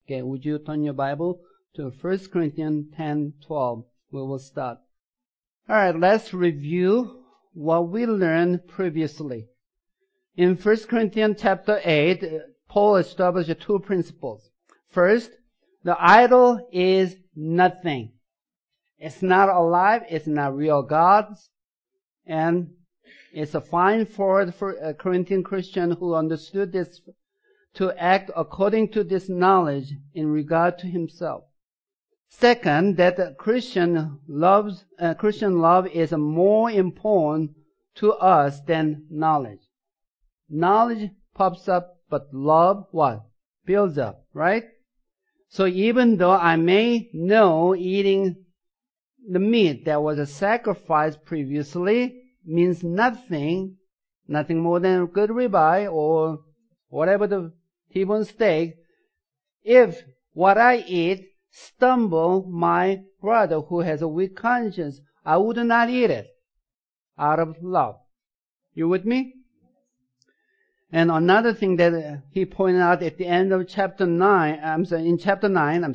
Okay, would you turn your Bible to 1 Corinthians 10:12? We will start. All right, let's review what we learned previously. In 1 Corinthians chapter 8, Paul established two principles. First, the idol is nothing. It's not alive, it's not real gods, and it's a fine for a Corinthian Christian who understood this to act according to this knowledge in regard to himself. Second, that Christian love is more important to us than knowledge. Knowledge pops up, but love, what? Builds up, right? So even though I may know eating the meat that was a sacrifice previously means nothing more than a good ribeye or whatever the T-bone steak, if what I eat stumble my brother who has a weak conscience, I would not eat it out of love. You with me? And another thing that he pointed out at the end of in chapter 9,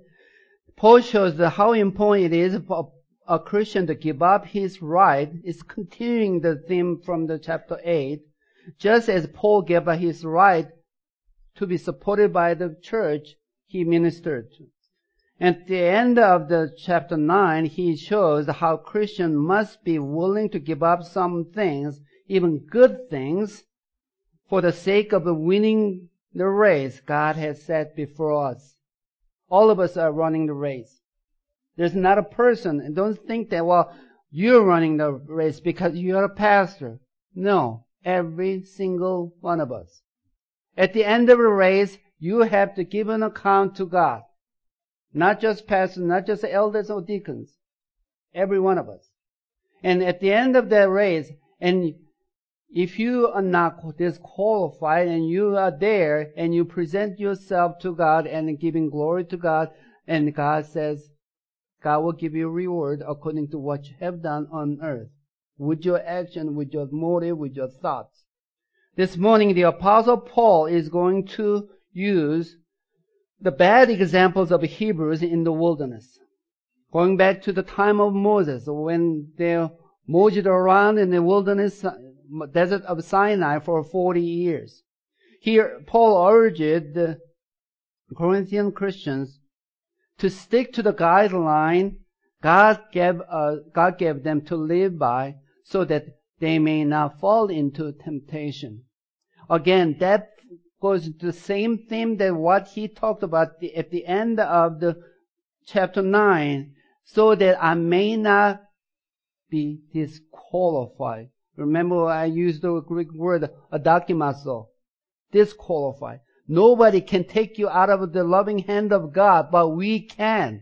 Paul shows how important it is for a Christian to give up his right. It's continuing the theme from the chapter 8. Just as Paul gave up his right to be supported by the church he ministered to. At the end of the chapter 9, he shows how Christians must be willing to give up some things, even good things, for the sake of winning the race God has set before us. All of us are running the race. There's not a person, and don't think that, well, you're running the race because you're a pastor. No, every single one of us. At the end of the race, you have to give an account to God. Not just pastors, not just elders or deacons. Every one of us. And at the end of that race, and if you are not disqualified and you are there and you present yourself to God and giving glory to God, and God says, God will give you a reward according to what you have done on earth. With your action, with your motive, with your thoughts. This morning, the Apostle Paul is going to use the bad examples of Hebrews in the wilderness. Going back to the time of Moses, when they moseyed around in the wilderness, desert of Sinai for 40 years. Here, Paul urged the Corinthian Christians to stick to the guideline God gave them to live by so that they may not fall into temptation. Again, that goes to the same theme that what he talked about at the end of the chapter 9, so that I may not be disqualified. Remember I used the Greek word adakimazo, disqualified. Nobody can take you out of the loving hand of God, but we can.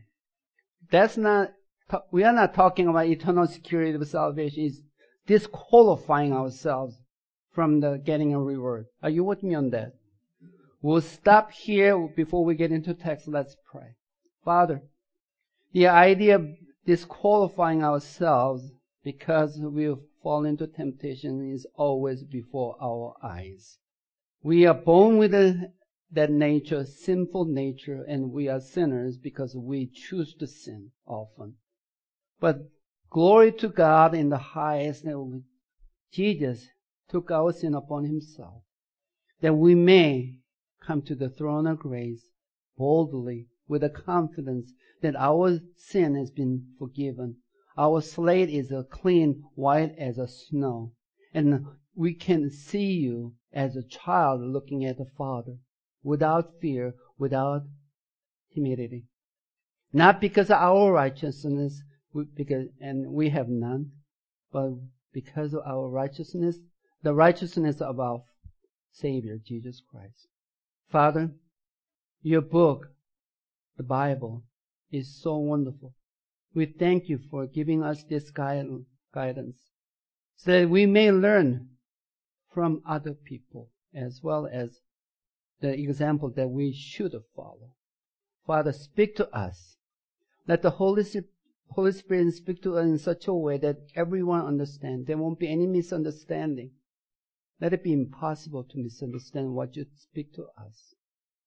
We are not talking about eternal security of salvation. It's disqualifying ourselves from getting a reward. Are you with me on that? We'll stop here before we get into text. Let's pray. Father, the idea of disqualifying ourselves because we fall into temptation is always before our eyes. We are born with that nature, sinful nature, and we are sinners because we choose to sin often. But glory to God in the highest. Jesus took our sin upon himself, that we may come to the throne of grace boldly with a confidence that our sin has been forgiven. Our slate is clean, white as a snow. And we can see you as a child looking at the Father without fear, without timidity. Not because of our righteousness, and we have none, but because of our righteousness, the righteousness of our Savior, Jesus Christ. Father, your book, the Bible, is so wonderful. We thank you for giving us this guidance so that we may learn from other people as well as the example that we should follow. Father, speak to us. Let the Holy Spirit speak to us in such a way that everyone understands. There won't be any misunderstanding. Let it be impossible to misunderstand what you speak to us.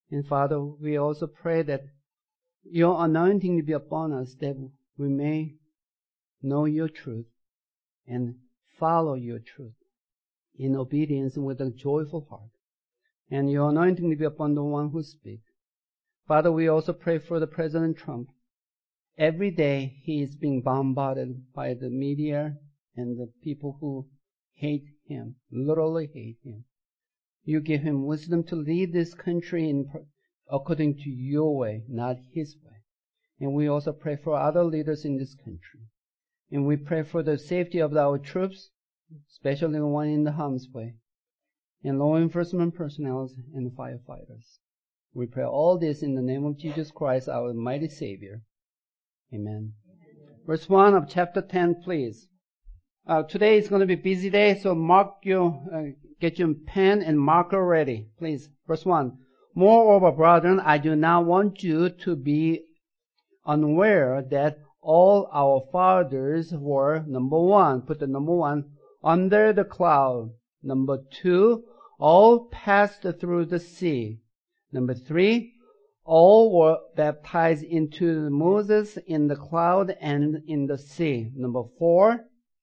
And Father, we also pray that your anointing be upon us, that we may know your truth and follow your truth in obedience and with a joyful heart. And your anointing be upon the one who speaks. Father, we also pray for the President Trump. Every day he is being bombarded by the media and the people who hate him, literally hate him. You give him wisdom to lead this country according to your way, not his way. And we also pray for other leaders in this country. And we pray for the safety of our troops, especially the one in the harm's way, and law enforcement personnel and firefighters. We pray all this in the name of Jesus Christ, our mighty Savior. Amen. Verse 1 of chapter 10, please. Today is going to be a busy day, so get your pen and marker ready, please. Verse 1. Moreover, brethren, I do not want you to be unaware that all our fathers were, number 1, put the number 1, under the cloud. Number 2, all passed through the sea. Number 3, all were baptized into Moses in the cloud and in the sea. Number 4,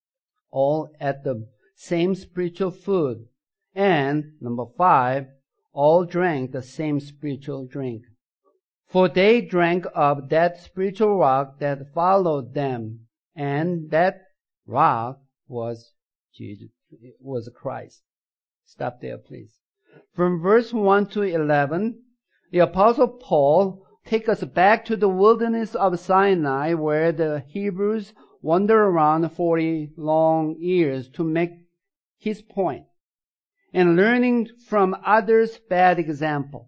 all ate the same spiritual food. And number 5, all drank the same spiritual drink. For they drank of that spiritual rock that followed them, and that rock was Jesus, was Christ. Stop there, please. From verse 1 to 11, the Apostle Paul takes us back to the wilderness of Sinai, where the Hebrews wandered around 40 long years to make his point, and learning from others' bad example.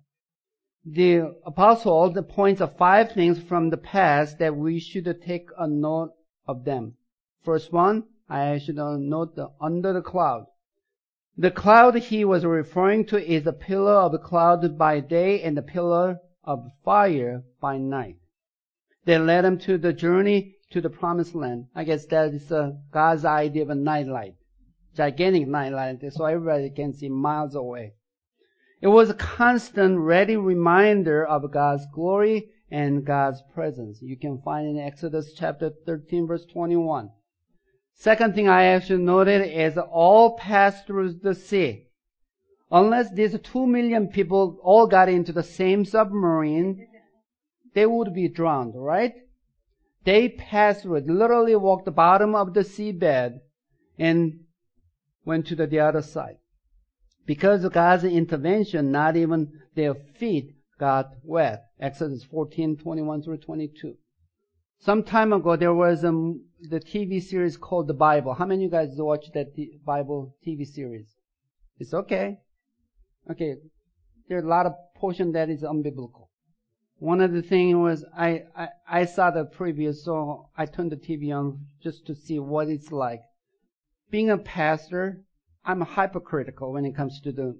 The apostle points out 5 things from the past that we should take a note of them. First one, I should note under the cloud. The cloud he was referring to is a pillar of the cloud by day and a pillar of fire by night. They led him to the journey to the promised land. I guess that is God's idea of a nightlight. Gigantic nightlight, so everybody can see miles away. It was a constant, ready reminder of God's glory and God's presence. You can find in Exodus chapter 13, verse 21. Second thing I actually noted is all passed through the sea. Unless these 2 million people all got into the same submarine, they would be drowned, right? They passed through it, literally walked the bottom of the seabed and went to the other side. Because of God's intervention, not even their feet got wet. Exodus 14:21 through 22. Some time ago, there was the TV series called The Bible. How many of you guys watched that Bible TV series? It's okay. Okay. There are a lot of portion that is unbiblical. One of the things was I saw the preview, so I turned the TV on just to see what it's like. Being a pastor, I'm hypercritical when it comes to the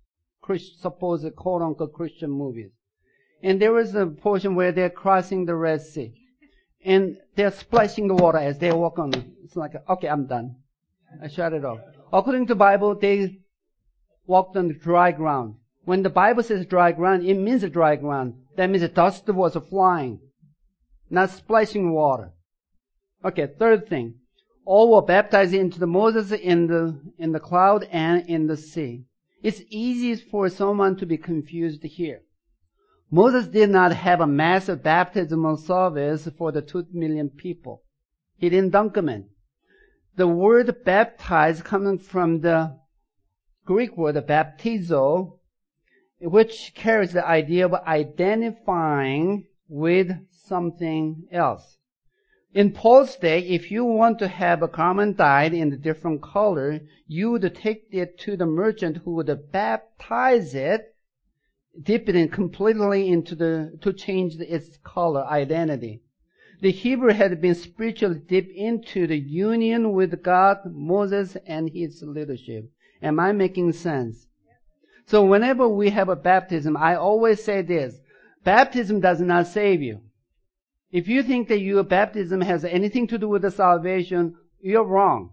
supposed quote-unquote Christian movies. And there was a portion where they're crossing the Red Sea. And they're splashing the water as they walk on it. It's like, okay, I'm done. I shut it off. According to the Bible, they walked on the dry ground. When the Bible says dry ground, it means a dry ground. That means the dust was flying, not splashing water. Okay, third thing. All were baptized into the Moses in the cloud and in the sea. It's easy for someone to be confused here. Moses did not have a massive baptismal service for the 2 million people. He didn't dunk them in. The word baptize coming from the Greek word baptizo, which carries the idea of identifying with something else. In Paul's day, if you want to have a garment dyed in a different color, you would take it to the merchant who would baptize it, dip it in completely to change its color identity. The Hebrew had been spiritually dipped into the union with God, Moses, and his leadership. Am I making sense? So whenever we have a baptism, I always say this: baptism does not save you. If you think that your baptism has anything to do with the salvation, you're wrong.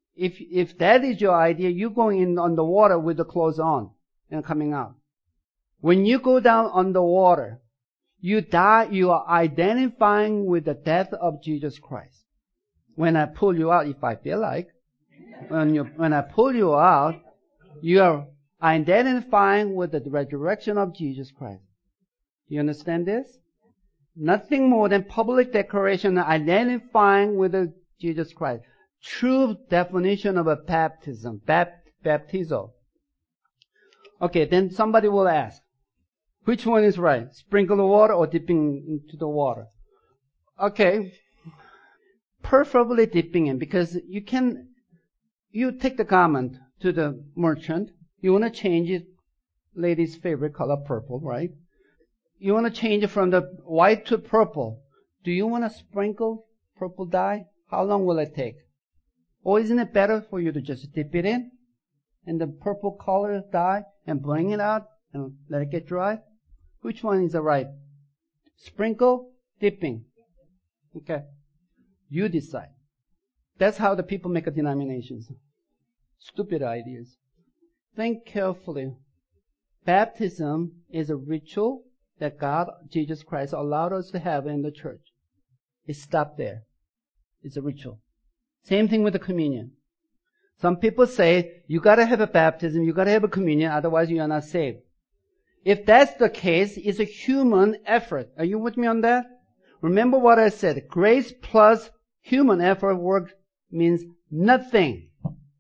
If that is your idea, you're going in on the water with the clothes on and coming out. When you go down underwater, you die, you are identifying with the death of Jesus Christ. When I pull you out, if I feel like, when I pull you out, you are identifying with the resurrection of Jesus Christ. You understand this? Nothing more than public declaration identifying with Jesus Christ. True definition of a baptism, baptizo. Okay, then somebody will ask, which one is right? Sprinkle the water or dipping into the water? Okay, preferably dipping in, because you take the garment to the merchant, you want to change it, lady's favorite color, purple, right? You want to change it from the white to purple. Do you want to sprinkle purple dye? How long will it take? Or isn't it better for you to just dip it in the purple color dye and bring it out and let it get dry? Which one is the right? Sprinkle, dipping. Okay. You decide. That's how the people make denominations. Stupid ideas. Think carefully. Baptism is a ritual that God, Jesus Christ, allowed us to have in the church. It stopped there. It's a ritual. Same thing with the communion. Some people say, you gotta have a baptism, you gotta have a communion, otherwise you are not saved. If that's the case, it's a human effort. Are you with me on that? Remember what I said. Grace plus human effort work means nothing.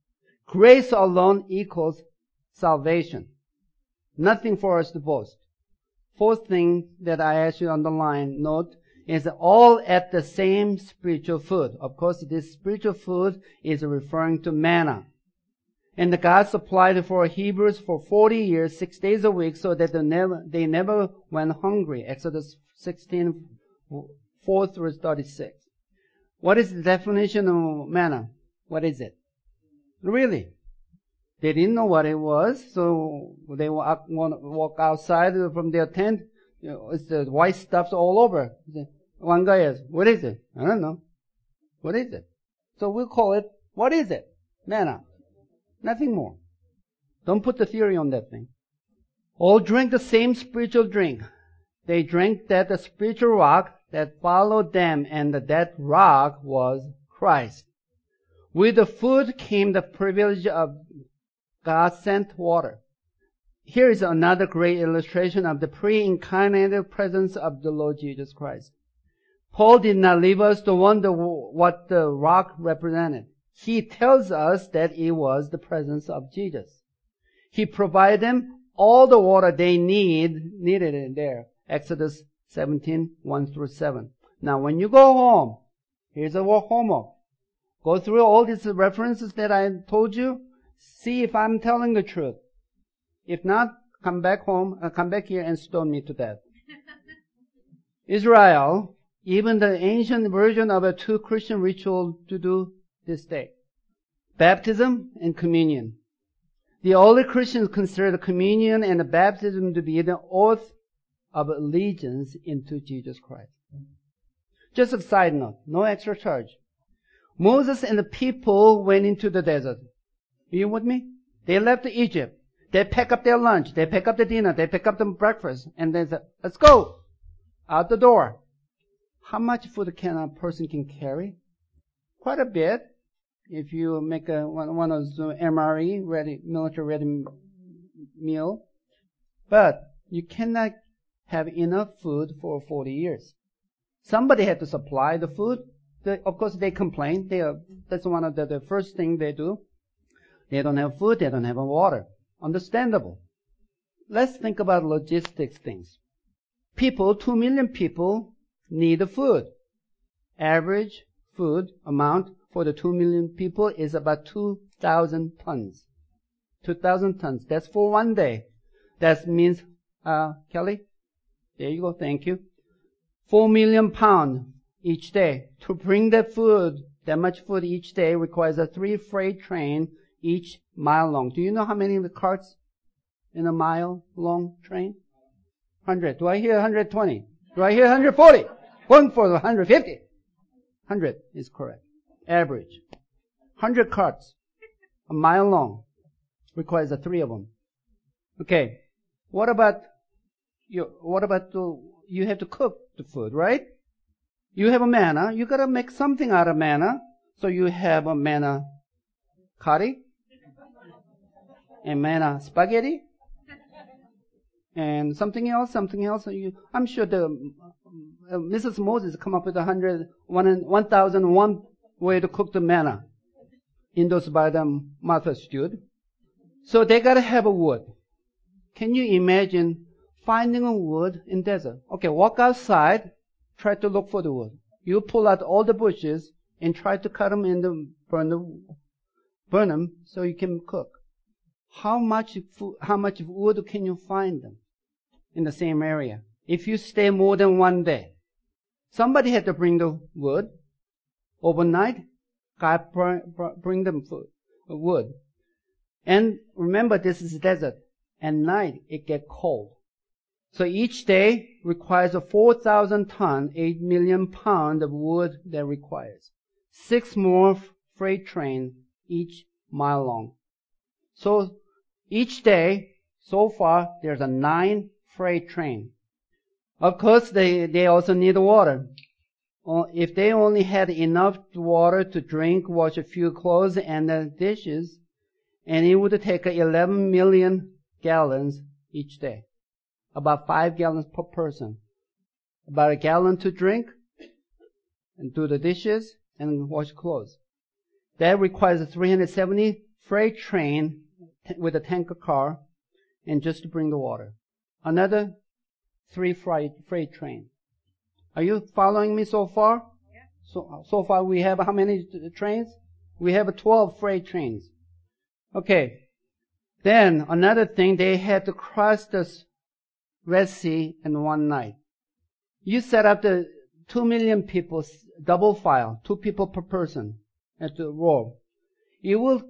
Grace alone equals salvation. Nothing for us to boast. Fourth thing that I ask you to underline, note, is all at the same spiritual food. Of course, this spiritual food is referring to manna. And God supplied it for Hebrews for 40 years, 6 days a week, so that they never went hungry. Exodus 16, 4 through 36. What is the definition of manna? What is it? Really? They didn't know what it was, so they walk outside from their tent. You know, it's the white stuffs all over. One guy asks, what is it? I don't know. What is it? So we'll call it, what is it? Manna. Nothing more. Don't put the theory on that thing. All drank the same spiritual drink. They drank the spiritual rock that followed them, and that rock was Christ. With the food came the privilege of God-sent water. Here is another great illustration of the pre-incarnated presence of the Lord Jesus Christ. Paul did not leave us to wonder what the rock represented. He tells us that it was the presence of Jesus. He provided them all the water they needed in there. Exodus 17, 1 through 7. Now when you go home, here's a homework. Go through all these references that I told you. See if I'm telling the truth. If not, come back home, come back here and stone me to death. Israel, even the ancient version of a two Christian ritual to do this day. Baptism and communion. The early Christians considered communion and the baptism to be the oath of allegiance into Jesus Christ. Just a side note, no extra charge. Moses and the people went into the desert. Are you with me? They left Egypt. They pack up their lunch. They pack up the dinner. They pack up the breakfast. And they said, let's go. Out the door. How much food can a person can carry? Quite a bit. If you make one of those MRE, military ready meal. But you cannot have enough food for 40 years. Somebody had to supply the food. Of course, they complain. That's one of the first thing they do. They don't have food. They don't have water. Understandable. Let's think about logistics things. 2 million people need food. Average food amount for the 2 million people is about 2,000 tons. 2,000 tons. That's for one day. That means, Kelly? There you go. Thank you. 4 million pounds each day. To bring that much food each day requires a 3 freight train, each mile long. Do you know how many of the carts in a mile long train? 100. Do I hear 120? Do I hear 140? One for the 150. 100 is correct. Average. 100 carts, a mile long, requires 3 of them. Okay. What about what about you have to cook the food, right? You have a manna. You gotta make something out of manna. So you have a manna curry and manna spaghetti and something else. I'm sure Mrs. Moses come up with 1,001 way to cook the manna endorsed by the Martha Stewart. So they gotta have a wood. Can you imagine finding a wood in desert? Okay, walk outside, try to look for the wood. You pull out all the bushes and try to cut them and burn them so you can cook. How much wood can you find them in the same area if you stay more than one day? Somebody had to bring the wood overnight. God bring them wood. And remember, this is desert. At night, it gets cold. So each day requires a 4,000 ton, 8 million pounds of wood that requires. 6 more freight trains each mile long. So each day, so far, there's a 9 freight train. Of course, they also need water. If they only had enough water to drink, wash a few clothes and the dishes, and it would take 11 million gallons each day. About 5 gallons per person. About a gallon to drink and do the dishes and wash clothes. That requires a 370 freight train with a tanker car and just to bring the water. Another 3 freight train. Are you following me so far? Yeah. So far we have how many trains? We have 12 freight trains. Okay. Then another thing, they had to cross the Red Sea in one night. You set up the 2 million people, double file, 2 people per person at the row. It will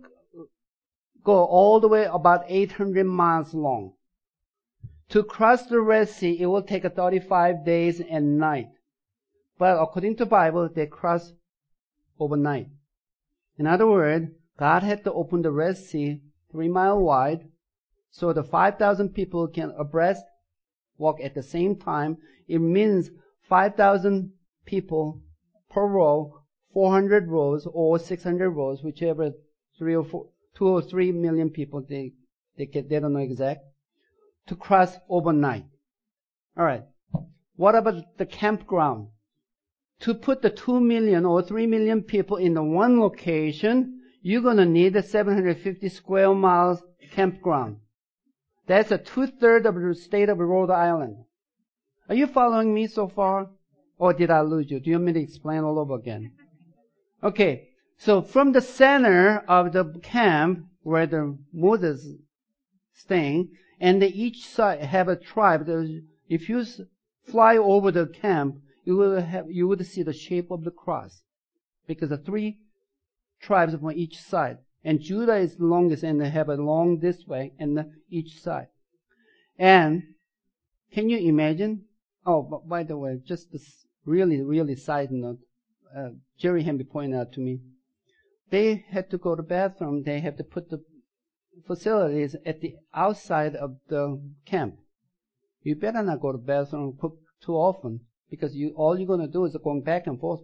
go all the way about 800 miles long. To cross the Red Sea, it will take 35 days and night. But according to the Bible, they cross overnight. In other words, God had to open the Red Sea 3 miles wide so the 5,000 people can abreast walk at the same time. It means 5,000 people per row, 400 rows or 600 rows, whichever 2 or 3 million people they don't know exact, to cross overnight. All right. What about the campground? To put the 2 million or 3 million people in the one location, you're going to need a 750 square miles campground. That's 2/3 of the state of Rhode Island. Are you following me so far? Or did I lose you? Do you want me to explain all over again? Okay. So from the center of the camp where the Moses staying, and each side have a tribe. If you fly over the camp, you would see the shape of the cross, because the 3 tribes from each side, and Judah is the longest, and they have a long this way and each side. And can you imagine? Oh, by the way, just this really side note, Jerry Hamby pointed out to me, they had to go to the bathroom. They have to put the facilities at the outside of the camp. You better not go to the bathroom too often, because all you're going to do is going back and forth.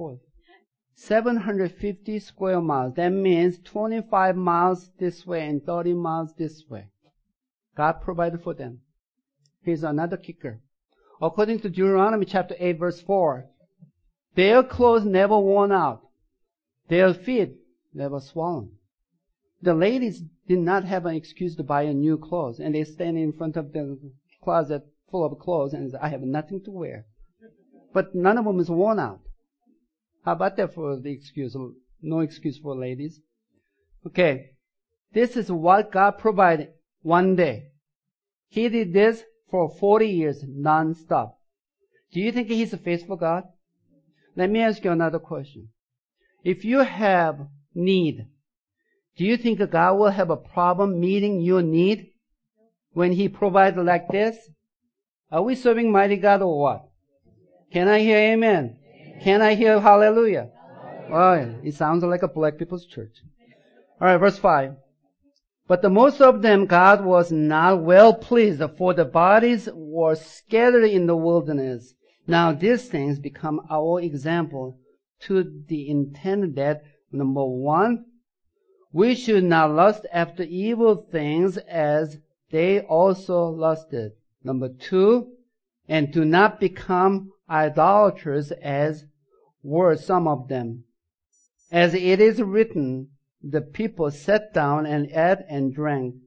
750 square miles. That means 25 miles this way and 30 miles this way. God provided for them. Here's another kicker. According to Deuteronomy chapter 8 verse 4, their clothes never worn out. Their feet never swollen. The ladies did not have an excuse to buy a new clothes, and they stand in front of the closet full of clothes and say, I have nothing to wear. But none of them is worn out. How about that for the excuse? No excuse for ladies. Okay. This is what God provided one day. He did this for 40 years non-stop. Do you think He's a faithful God? Let me ask you another question. If you have need, do you think God will have a problem meeting your need when He provides like this? Are we serving mighty God or what? Can I hear amen? Can I hear hallelujah? Oh, it sounds like a black people's church. All right, verse 5. But the most of them God was not well pleased, for the bodies were scattered in the wilderness. Now these things become our example to the intent that, number one, we should not lust after evil things as they also lusted. Number two, and do not become idolaters as were some of them. As it is written, the people sat down and ate and drank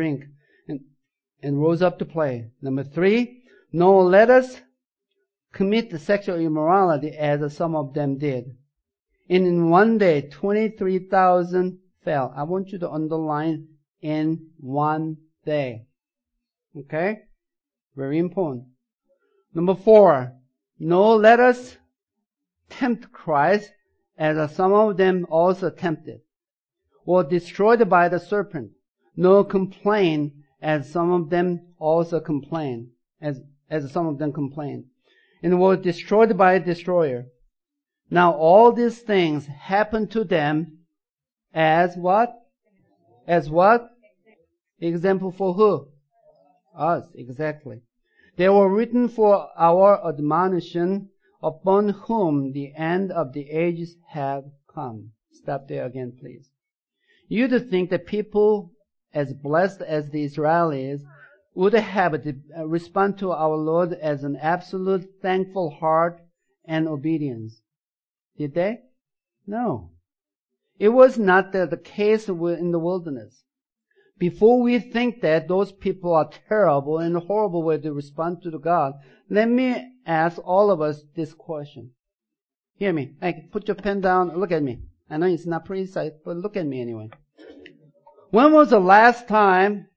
and rose up to play. Number three, nor let us commit sexual immorality as some of them did. And in one day, 23,000 fell. I want you to underline in one day. Okay? Very important. Number four, nor let us tempt Christ as some of them also tempted, or destroyed by the serpent, nor complain as some of them also complained, as some of them complained, and were destroyed by a destroyer. Now all these things happened to them as what? As what? Example for who? Us, exactly. They were written for our admonition, upon whom the end of the ages have come. Stop there again, please. You'd think that people as blessed as the Israelis would have respond to our Lord as an absolute thankful heart and obedience. Did they? No. It was not the case in the wilderness. Before we think that those people are terrible and horrible way to respond to God, let me ask all of us this question. Hear me. Hey, put your pen down. Look at me. I know it's not precise, but look at me anyway. When was the last time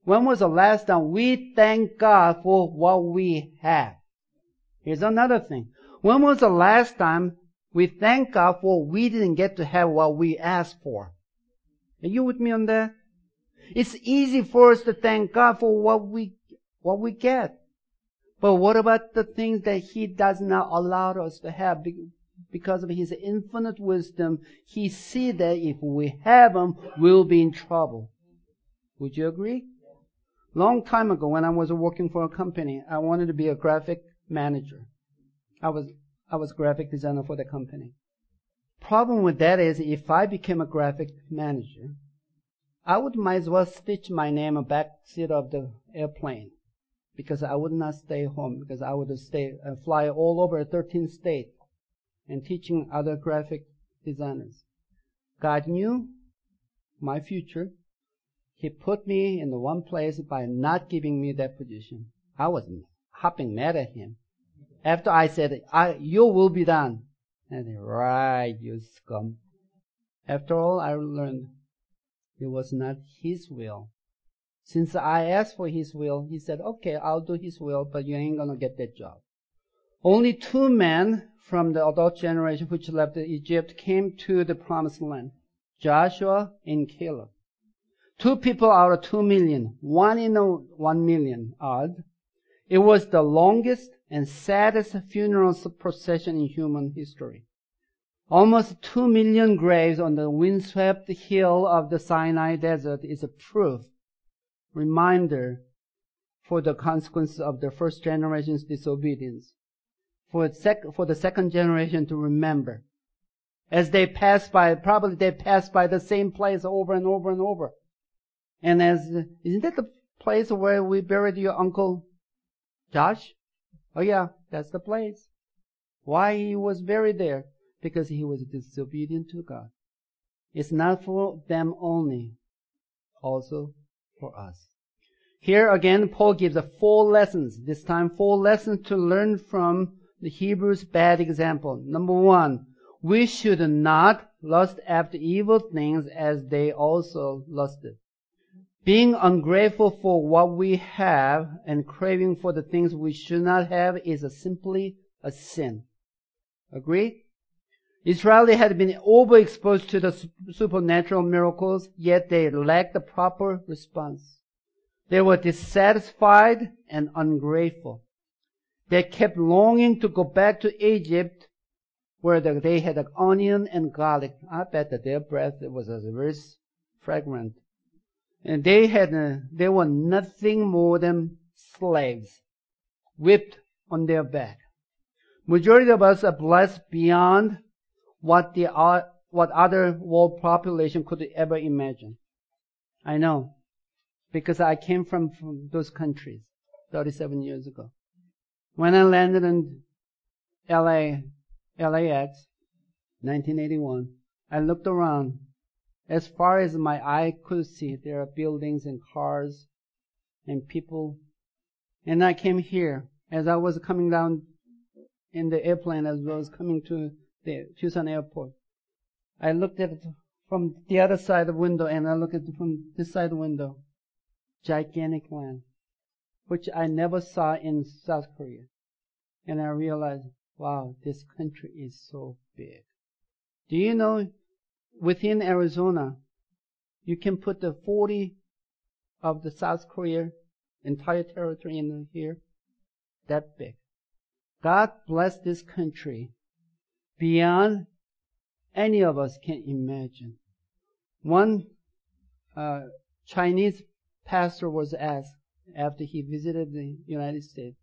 we thanked God for what we have? Here's another thing. When was the last time we thanked God for we didn't get to have what we asked for? Are you with me on that? It's easy for us to thank God for what we get. But what about the things that He does not allow us to have? Because of His infinite wisdom, He sees that if we have them, we'll be in trouble. Would you agree? Long time ago, when I was working for a company, I wanted to be a graphic manager. I was graphic designer for the company. Problem with that is, if I became a graphic manager, I would might as well stitch my name on the back seat of the airplane, because I would not stay home, because I would fly all over 13 states and teaching other graphic designers. God knew my future. He put me in the one place by not giving me that position. I was hopping mad at Him. After I said, your will be done. And he, right, you scum. After all, I learned it was not His will. Since I asked for His will, He said, okay, I'll do His will, but you ain't gonna get that job. Only 2 men from the adult generation which left Egypt came to the promised land. Joshua and Caleb. 2 people out of 2 million. 1 in 1 million odd. It was the longest and saddest funeral procession in human history. Almost 2 million graves on the windswept hill of the Sinai Desert is a proof, reminder for the consequences of the first generation's disobedience. For the second generation to remember. As they pass by, probably they pass by the same place over and over and over. And isn't that the place where we buried your uncle Josh? Oh yeah, that's the place. Why he was buried there? Because he was disobedient to God. It's not for them only, also for us. Here again, Paul gives 4 lessons. This time 4 lessons to learn from the Hebrews' bad example. Number 1, we should not lust after evil things as they also lusted. Being ungrateful for what we have and craving for the things we should not have is simply a sin. Agree? Israel had been overexposed to the supernatural miracles, yet they lacked the proper response. They were dissatisfied and ungrateful. They kept longing to go back to Egypt, where they had onion and garlic. I bet that their breath was very fragrant. And they were nothing more than slaves, whipped on their back. Majority of us are blessed beyond what other world population could ever imagine. I know, because I came from those countries 37 years ago. When I landed in LAX, 1981, I looked around. As far as my eye could see, there are buildings and cars and people. And I came here. As I was coming down in the airplane, as I was coming to the Tucson airport, I looked at it from the other side of the window, and I looked at it from this side of the window. Gigantic land, which I never saw in South Korea. And I realized, wow, this country is so big. Do you know, within Arizona, you can put the 40 of the South Korea entire territory in here? That big. God bless this country beyond any of us can imagine. One Chinese pastor was asked after he visited the United States.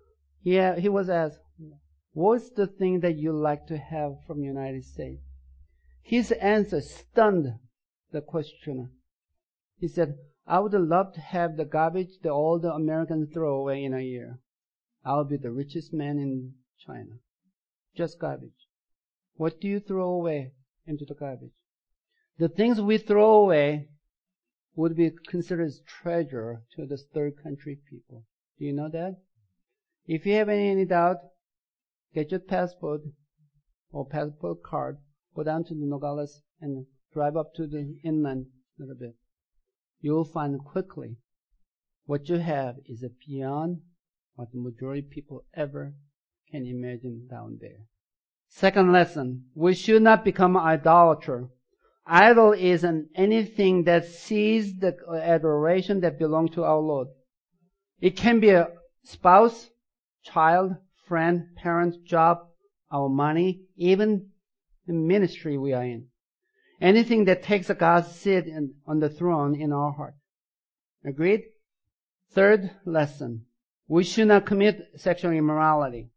He was asked, what's the thing that you like to have from the United States? His answer stunned the questioner. He said, I would love to have the garbage that all the Americans throw away in a year. I'll be the richest man in China. Just garbage. What do you throw away into the garbage? The things we throw away would be considered as treasure to the third country people. Do you know that? If you have any doubt, get your passport or passport card, go down to the Nogales and drive up to the inland a little bit. You'll find quickly what you have is beyond what the majority of people ever can imagine down there. Second lesson, we should not become idolater. Idol is anything that sees the adoration that belongs to our Lord. It can be a spouse, child, friend, parent, job, our money, even the ministry we are in. Anything that takes God's seat on the throne in our heart. Agreed? Third lesson, we should not commit sexual immorality.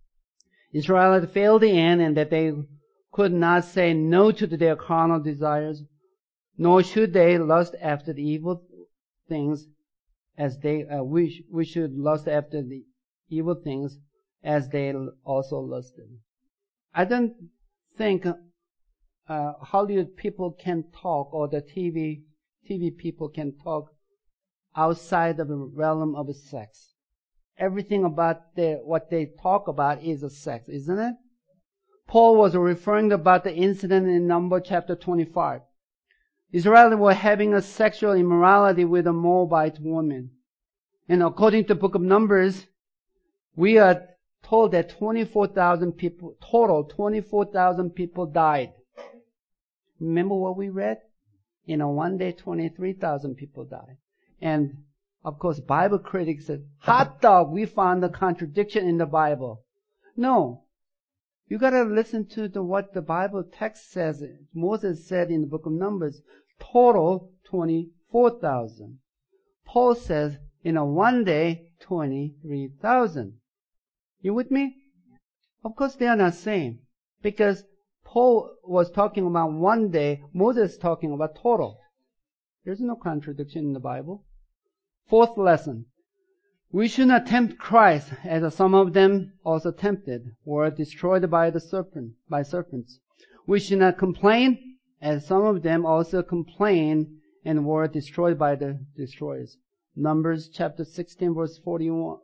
Israel had failed in and that they could not say no to their carnal desires, nor should they lust after the evil things as they we should lust after the evil things as they also lusted. I don't think Hollywood people can talk, or the TV people can talk outside of the realm of sex. Everything about what they talk about is a sex, isn't it? Paul was referring about the incident in Numbers chapter 25. Israel were having a sexual immorality with a Moabite woman. And according to the book of Numbers, we are told that 24,000 people died. Remember what we read? In one day, 23,000 people died. And of course, Bible critics said, hot dog, we found a contradiction in the Bible. No. You gotta listen to what the Bible text says. Moses said in the book of Numbers, total 24,000. Paul says, in one day, 23,000. You with me? Of course, they are not same. Because Paul was talking about one day, Moses is talking about total. There's no contradiction in the Bible. Fourth lesson. We should not tempt Christ, as some of them also tempted, or destroyed by serpents. We should not complain, as some of them also complained and were destroyed by the destroyers. Numbers chapter 16, verse 41,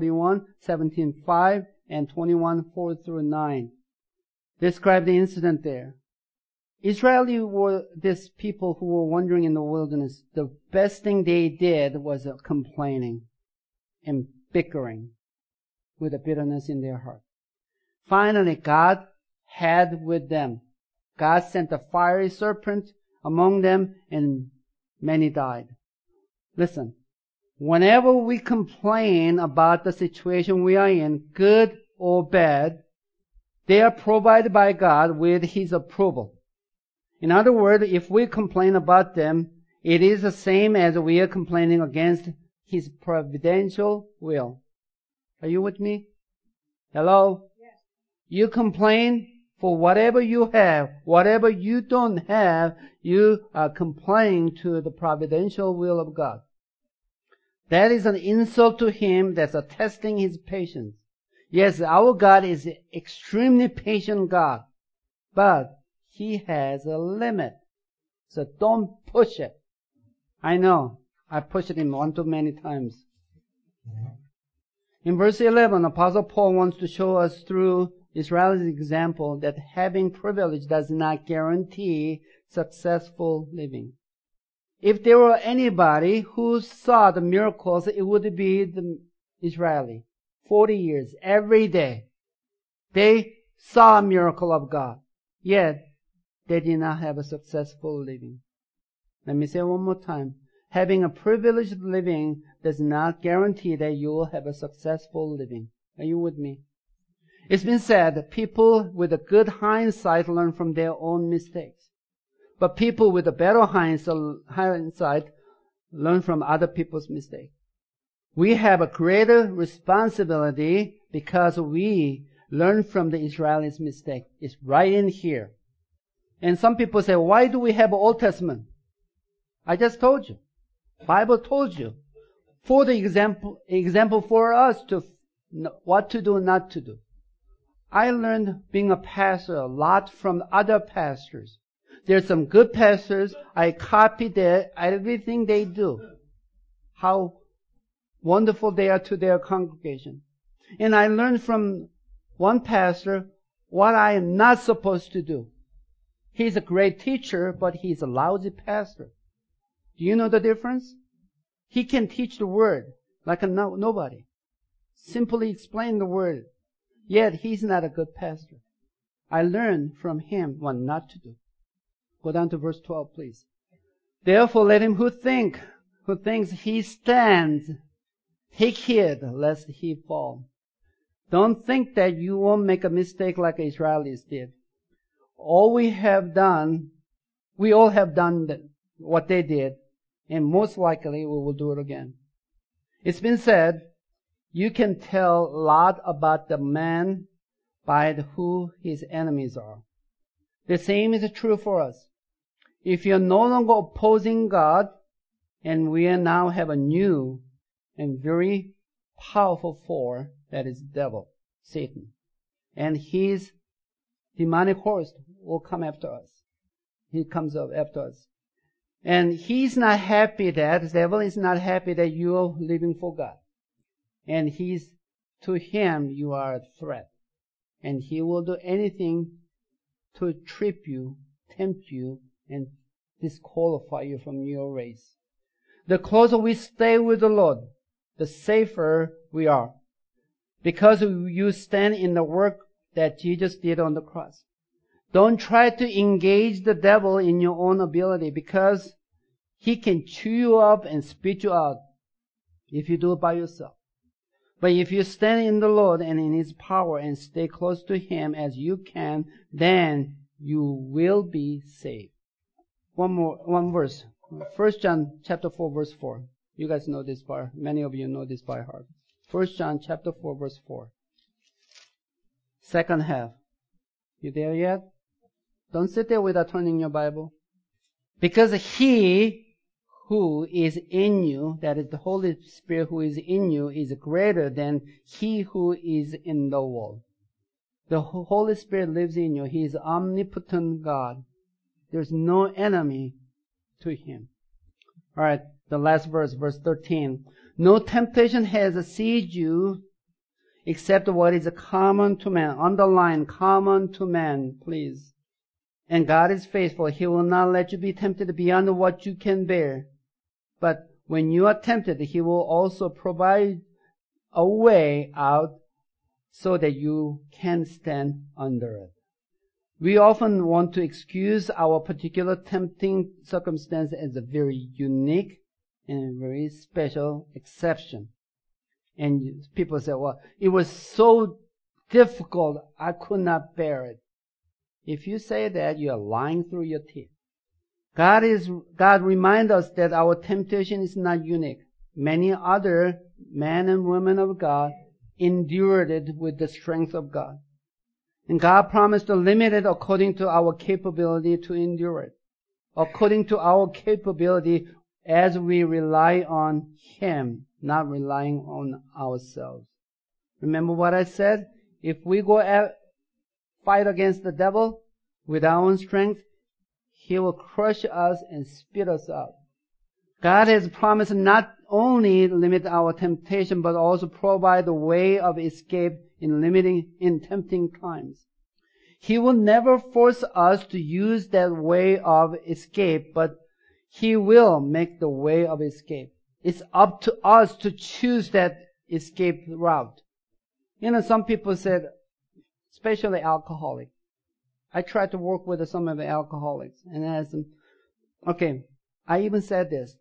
17:5, and 21:4-9. Describe the incident there. Israeli were these people who were wandering in the wilderness. The best thing they did was complaining and bickering with a bitterness in their heart. Finally, God had with them. God sent a fiery serpent among them, and many died. Listen, whenever we complain about the situation we are in, good or bad, they are provided by God with His approval. In other words, if we complain about them It is the same as we are complaining against His providential will. Are you with me? Hello? Yes. You complain for whatever you have, whatever you don't have, you are complaining to the providential will of God. That is an insult to Him. That's a testing His patience. Yes, our God is an extremely patient God, but He has a limit. So don't push it. I know. I pushed Him one too many times. In verse 11, Apostle Paul wants to show us through Israel's example that having privilege does not guarantee successful living. If there were anybody who saw the miracles, it would be the Israeli. 40 years, every day. They saw a miracle of God. Yet, they did not have a successful living. Let me say it one more time. Having a privileged living does not guarantee that you will have a successful living. Are you with me? It's been said that people with a good hindsight learn from their own mistakes. But people with a better hindsight learn from other people's mistakes. We have a greater responsibility because we learn from the Israelis' mistake. It's right in here. And some people say, why do we have Old Testament? I just told you. Bible told you. For the example for us to what to do and not to do. I learned being a pastor a lot from other pastors. There's some good pastors. I copy everything they do. How wonderful they are to their congregation. And I learned from one pastor what I am not supposed to do. He's a great teacher, but he's a lousy pastor. Do you know the difference? He can teach the word like a nobody. Simply explain the word. Yet he's not a good pastor. I learned from him what not to do. Go down to verse 12, please. Therefore let him who thinks he stands, take heed lest he fall. Don't think that you won't make a mistake like the Israelis did. We all have done what they did, and most likely we will do it again. It's been said, you can tell a lot about the man by who his enemies are. The same is true for us. If you're no longer opposing God, and we now have a new and very powerful foe, that is the devil, Satan. And his demonic host will come after us. He comes up after us. And he's not happy that, the devil is not happy that you are living for God. And to him, you are a threat. And he will do anything to trip you, tempt you, and disqualify you from your race. The closer we stay with the Lord, the safer we are. Because you stand in the work that Jesus did on the cross. Don't try to engage the devil in your own ability, because he can chew you up and spit you out if you do it by yourself. But if you stand in the Lord and in His power and stay close to Him as you can, then you will be saved. One verse. 1 John chapter 4 verse 4. You guys know this by, many of you know this by heart. 1 John chapter 4 verse 4. Second half. You there yet? Don't sit there without turning your Bible. Because He who is in you, that is the Holy Spirit who is in you, is greater than he who is in the world. The Holy Spirit lives in you. He is omnipotent God. There's no enemy to Him. Alright, the last verse, verse 13. No temptation has seized you except what is common to man. Underline, common to man, please. And God is faithful. He will not let you be tempted beyond what you can bear. But when you are tempted, He will also provide a way out so that you can stand under it. We often want to excuse our particular tempting circumstance as a very unique and very special exception. And people say, well, it was so difficult, I could not bear it. If you say that, you are lying through your teeth. God reminds us that our temptation is not unique. Many other men and women of God endured it with the strength of God. And God promised to limit it according to our capability to endure it. According to our capability as we rely on Him, not relying on ourselves. Remember what I said? If we go fight against the devil with our own strength, he will crush us and spit us out. God has promised not only limit our temptation, but also provide a way of escape in tempting times. He will never force us to use that way of escape, but He will make the way of escape. It's up to us to choose that escape route. Some people said, especially alcoholics. I tried to work with some of the alcoholics and asked them, okay, I even said this.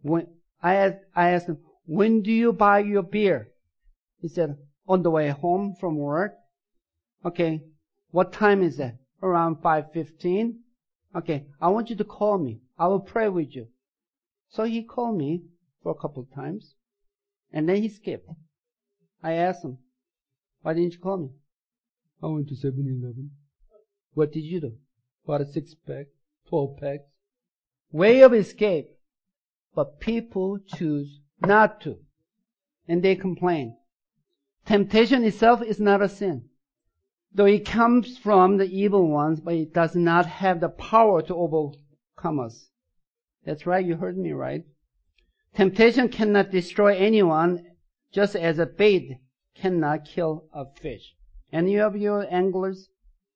I asked him, when do you buy your beer? He said, on the way home from work. Okay, what time is that? Around 5:15. Okay, I want you to call me. I will pray with you. So he called me for a couple of times, and then he skipped. I asked him, why didn't you call me? I went to 7-Eleven. What did you do? Bought a 6-pack, 12 packs. Way of escape. But people choose not to. And they complain. Temptation itself is not a sin. Though it comes from the evil ones, but it does not have the power to overcome us. That's right, you heard me right. Temptation cannot destroy anyone, just as a bait cannot kill a fish. Any of you anglers?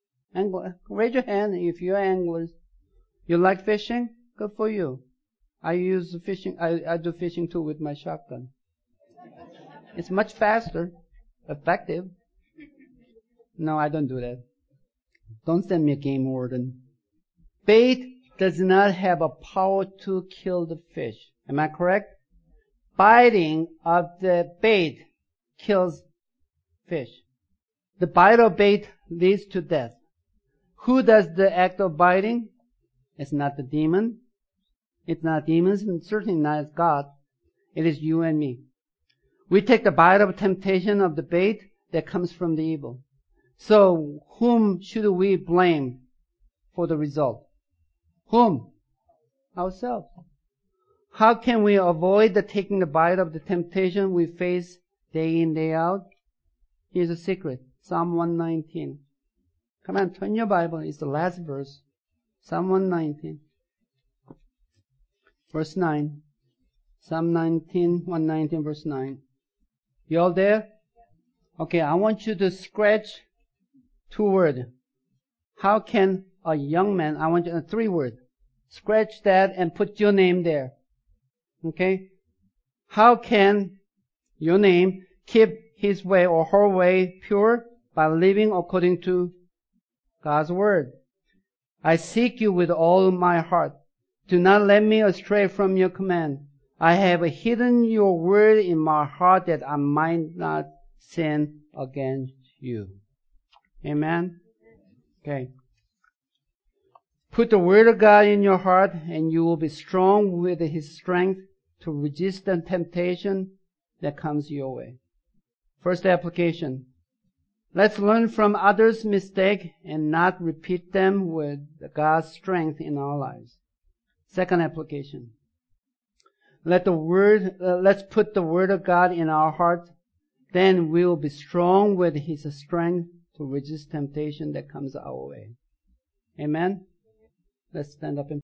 Raise your hand if you're anglers. You like fishing? Good for you. I use fishing. I do fishing too with my shotgun. It's much faster, effective. No, I don't do that. Don't send me a game warden. Bait does not have a power to kill the fish. Am I correct? Biting of the bait kills fish. The bite of bait leads to death. Who does the act of biting? It's not the demon. It's not demons, and certainly not God. It is you and me. We take the bite of temptation of the bait that comes from the evil. So, whom should we blame for the result? Whom? Ourselves. How can we avoid taking the bite of the temptation we face day in, day out? Here's a secret. Psalm 119. Come on, turn your Bible. It's the last verse. Psalm 119. Verse 9. Psalm 119, verse 9. You all there? Okay, I want you to scratch 2 words. How can a young man, I want you 3 words. Scratch that and put your name there. Okay? How can your name keep his way or her way pure? By living according to God's word. I seek you with all my heart. Do not let me astray from your command. I have hidden your word in my heart that I might not sin against you. Amen? Okay. Put the word of God in your heart and you will be strong with His strength to resist the temptation that comes your way. First application. Let's learn from others' mistakes and not repeat them with God's strength in our lives. Second application. Let's put the word of God in our heart. Then we will be strong with His strength to resist temptation that comes our way. Amen? Let's stand up and